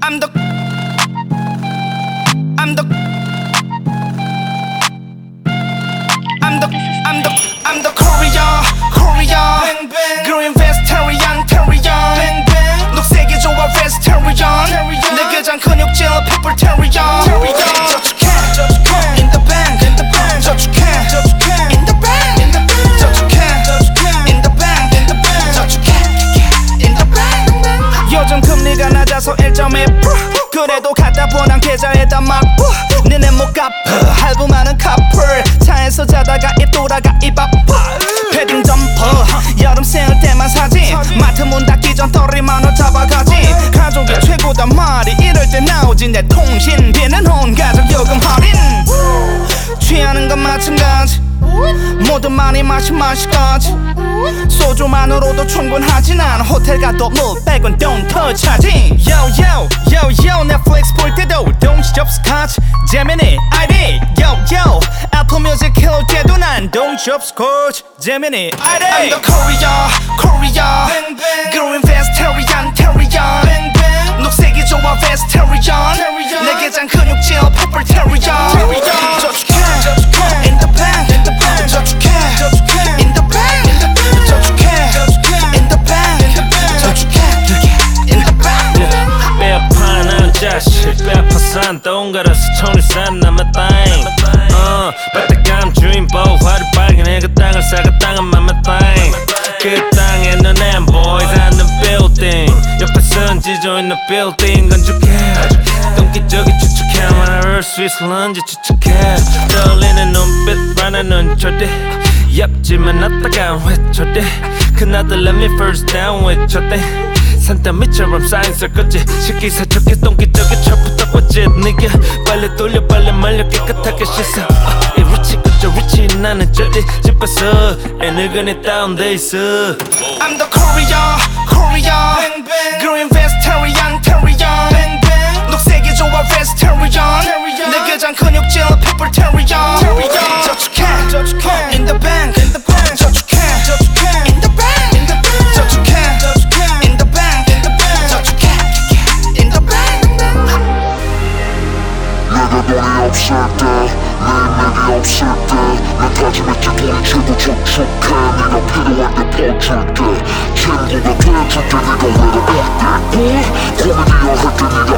I'm the I'm the I'm the I'm the I'm the Korea Green vegetarian 녹색이 좋아 vegetarian 내 게장 근육질 peppertarian 저축해 in the bank 저축해 in the bank 저축해 in the bank 저축해 in the bank 요즘 금리가 낮아서 1.1% 그래도 갖다 보난 계좌에다 막 니네 못 갚아 할부 많은 커플 차에서 자다가 입 돌아가 입 아파 패딩 점퍼 여름 생일 때만 사지 마트 문 닫기 전 30만원 잡아가지 가족이 최고단 말이 이럴 때 나오지 내 통신비는 온 가족 요금 할인 취하는 건 마찬가지 모두 많이 마시까지 소주만으로도 충분하지 난 호텔 가도 물 빼곤 don't touch 하지 Yo Netflix 볼 때도 don't stop scotch Gemini ID Yo Apple Music 켜올 때도 난 don't stop scotch Gemini ID I'm the Korea Green vegetarian 녹색이 좋아 vegetarian 내 게장 근육질 peppertarian 저축해 in the bank 저축해 in the bank 저축해 in the bank 저축해 in the bank 빼파는 자식 빼파산 동가라서 천리산 남의 땅 바닷감 주인보 화를 발견해 그 땅을 사가 땅은 맘의 땅그 땅에 넌 boys 하는 building 옆에 선지조 있는 building 건축해 똥기저기 추측해 말할 수 있을런지 추측해 떨리는 눈빛 반하는 절대 얍지만 났다가 회초대 그나들 let me first down 외쳤대 산더미처럼 쌓인설 거지 식기세척기 똥기저기 처부터 꽂지 네가 빨리 돌려 빨리 말려 깨끗하게 씻어 이 위치 그저 위치 나는 저리 집어서 애늙은이 다운돼 있어 I'm the Korea Green vegetarian 녹색이 좋아 vegetarian 내 게장 근육질 peppertarian 저축해 in the bank 저축해 in the bank 저축해 in the bank 저축해 in the bank 내가 돈이 없을 때 내 인맥이 없을 때내 다짐했지 돈이 최고 촉촉해 네가 필요할 때 퍼줄게 친구가 돼줄게 네가 외로울 때 고민이야 할때 네가